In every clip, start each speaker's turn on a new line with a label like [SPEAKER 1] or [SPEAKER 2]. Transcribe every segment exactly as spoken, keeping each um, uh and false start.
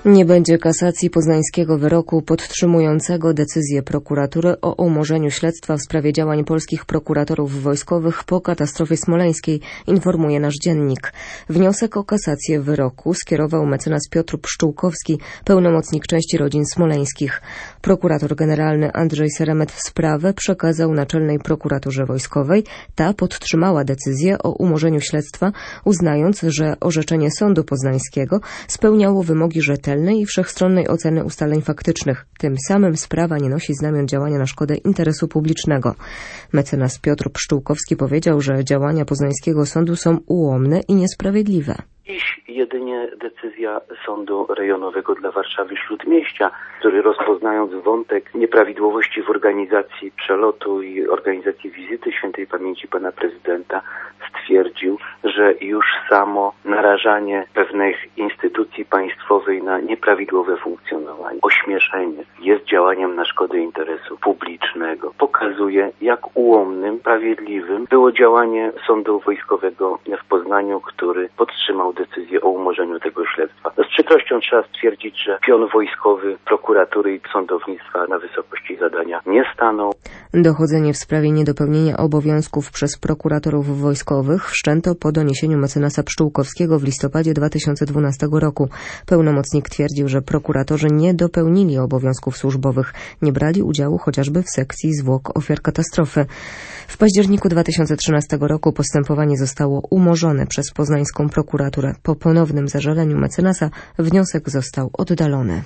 [SPEAKER 1] Nie będzie kasacji poznańskiego wyroku podtrzymującego decyzję prokuratury o umorzeniu śledztwa w sprawie działań polskich prokuratorów wojskowych po katastrofie smoleńskiej, informuje nasz dziennik. Wniosek o kasację wyroku skierował mecenas Piotr Pszczółkowski, pełnomocnik części rodzin smoleńskich. Prokurator generalny Andrzej Seremet sprawę przekazał Naczelnej Prokuraturze Wojskowej. Ta podtrzymała decyzję o umorzeniu śledztwa, uznając, że orzeczenie sądu poznańskiego spełniało wymogi rzetelnej i wszechstronnej oceny ustaleń faktycznych. Tym samym sprawa nie nosi znamion działania na szkodę interesu publicznego. Mecenas Piotr Pszczółkowski powiedział, że działania poznańskiego sądu są ułomne i niesprawiedliwe.
[SPEAKER 2] Dziś jedynie decyzja Sądu Rejonowego dla Warszawy Śródmieścia, który rozpoznając wątek nieprawidłowości w organizacji przelotu i organizacji wizyty świętej pamięci pana prezydenta, stwierdził, że już samo narażanie pewnych instytucji państwowej na nieprawidłowe funkcjonowanie, ośmieszenie jest działaniem na szkodę interesu publicznego. Pokazuje, jak ułomnym, sprawiedliwym było działanie Sądu Wojskowego w Poznaniu, który podtrzymał decyzję o umorzeniu tego śledztwa. Z przykrością trzeba stwierdzić, że pion wojskowy prokuratury i sądownictwa na wysokości zadania nie stanął.
[SPEAKER 1] Dochodzenie w sprawie niedopełnienia obowiązków przez prokuratorów wojskowych wszczęto po doniesieniu mecenasa Pszczółkowskiego w listopadzie dwa tysiące dwunastego roku. Pełnomocnik twierdził, że prokuratorzy nie dopełnili obowiązków służbowych, nie brali udziału chociażby w sekcji zwłok ofiar katastrofy. W październiku dwa tysiące trzynastego roku postępowanie zostało umorzone przez poznańską prokuraturę. Po ponownym zażaleniu mecenasa wniosek został oddalony.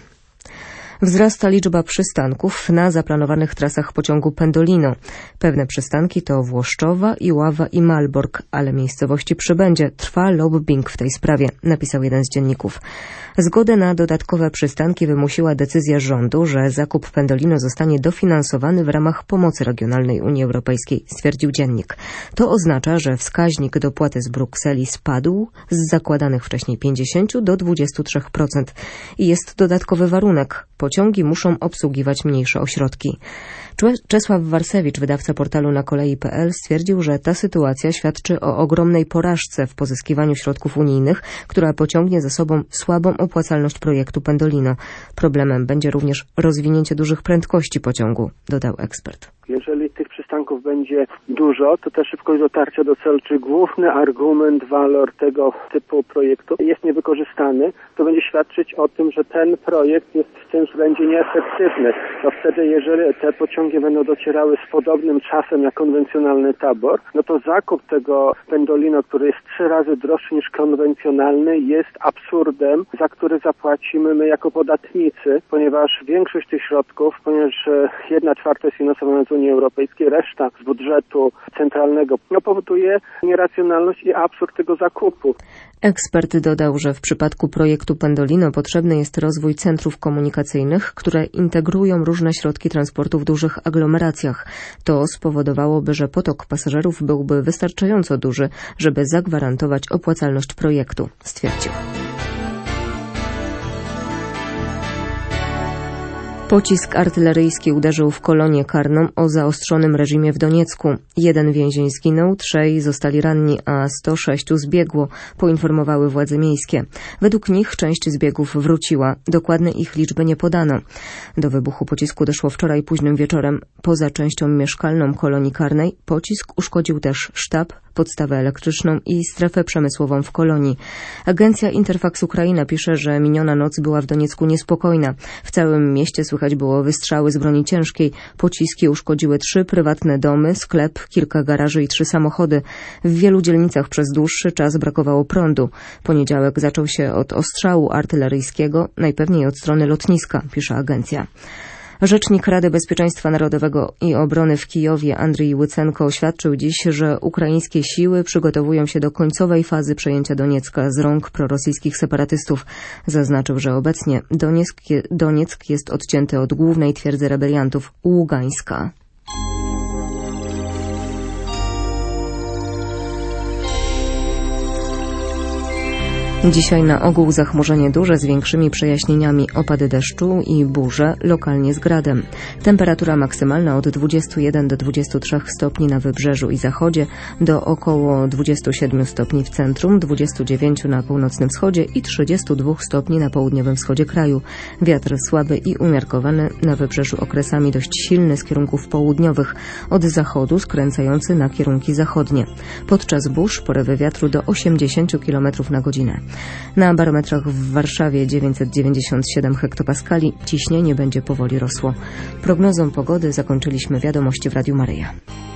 [SPEAKER 1] Wzrasta liczba przystanków na zaplanowanych trasach pociągu Pendolino. Pewne przystanki to Włoszczowa, Iława i Malbork, ale miejscowości przybędzie. Trwa lobbying w tej sprawie, napisał jeden z dzienników. Zgodę na dodatkowe przystanki wymusiła decyzja rządu, że zakup Pendolino zostanie dofinansowany w ramach pomocy regionalnej Unii Europejskiej, stwierdził dziennik. To oznacza, że wskaźnik dopłaty z Brukseli spadł z zakładanych wcześniej pięćdziesiąt do dwudziestu trzech procent. I jest dodatkowy warunek. Pociągi muszą obsługiwać mniejsze ośrodki. Czesław Warsewicz, wydawca portalu na kolei kropka p l, stwierdził, że ta sytuacja świadczy o ogromnej porażce w pozyskiwaniu środków unijnych, która pociągnie za sobą słabą opłacalność projektu Pendolino. Problemem będzie również rozwinięcie dużych prędkości pociągu, dodał ekspert.
[SPEAKER 3] Jeżeli tych przystanków będzie dużo, to ta szybkość dotarcia do celu, czy główny argument, walor tego typu projektu jest niewykorzystany, to będzie świadczyć o tym, że ten projekt jest w tym względzie nieefektywny. No wtedy, jeżeli te pociągi będą docierały z podobnym czasem jak konwencjonalny tabor, no to zakup tego Pendolino, który jest trzy razy droższy niż konwencjonalny, jest absurdem, za który zapłacimy my jako podatnicy, ponieważ większość tych środków, ponieważ jedna czwarta jest finansowana z Unii Europejskiej, reszta z budżetu centralnego, no powoduje nieracjonalność i absurd tego zakupu.
[SPEAKER 1] Ekspert dodał, że w przypadku projektu Pendolino potrzebny jest rozwój centrów komunikacyjnych, które integrują różne środki transportu w dużych aglomeracjach. To spowodowałoby, że potok pasażerów byłby wystarczająco duży, żeby zagwarantować opłacalność projektu, stwierdził. Pocisk artyleryjski uderzył w kolonię karną o zaostrzonym reżimie w Doniecku. Jeden więzień zginął, trzej zostali ranni, a sto sześciu zbiegło, poinformowały władze miejskie. Według nich część zbiegów wróciła. Dokładnej ich liczby nie podano. Do wybuchu pocisku doszło wczoraj późnym wieczorem. Poza częścią mieszkalną kolonii karnej pocisk uszkodził też sztab, podstawę elektryczną i strefę przemysłową w kolonii. Agencja Interfax Ukraina pisze, że miniona noc była w Doniecku niespokojna. W całym mieście słychać było wystrzały z broni ciężkiej. Pociski uszkodziły trzy prywatne domy, sklep, kilka garaży i trzy samochody. W wielu dzielnicach przez dłuższy czas brakowało prądu. Poniedziałek zaczął się od ostrzału artyleryjskiego, najpewniej od strony lotniska, pisze agencja. Rzecznik Rady Bezpieczeństwa Narodowego i Obrony w Kijowie Andrii Łycenko oświadczył dziś, że ukraińskie siły przygotowują się do końcowej fazy przejęcia Doniecka z rąk prorosyjskich separatystów. Zaznaczył, że obecnie Donieck, Donieck jest odcięty od głównej twierdzy rebeliantów Ługańska. Dzisiaj na ogół zachmurzenie duże z większymi przejaśnieniami, opady deszczu i burze, lokalnie z gradem. Temperatura maksymalna od dwudziestu jeden do dwudziestu trzech stopni na wybrzeżu i zachodzie, do około dwudziestu siedmiu stopni w centrum, dwudziestu dziewięciu na północnym wschodzie i trzydziestu dwóch stopni na południowym wschodzie kraju. Wiatr słaby i umiarkowany, na wybrzeżu okresami dość silny z kierunków południowych, od zachodu skręcający na kierunki zachodnie. Podczas burz porywy wiatru do osiemdziesięciu kilometrów na godzinę. Na barometrach w Warszawie dziewięćset dziewięćdziesiąt siedem hektopaskali, ciśnienie będzie powoli rosło. Prognozą pogody zakończyliśmy wiadomości w Radiu Maryja.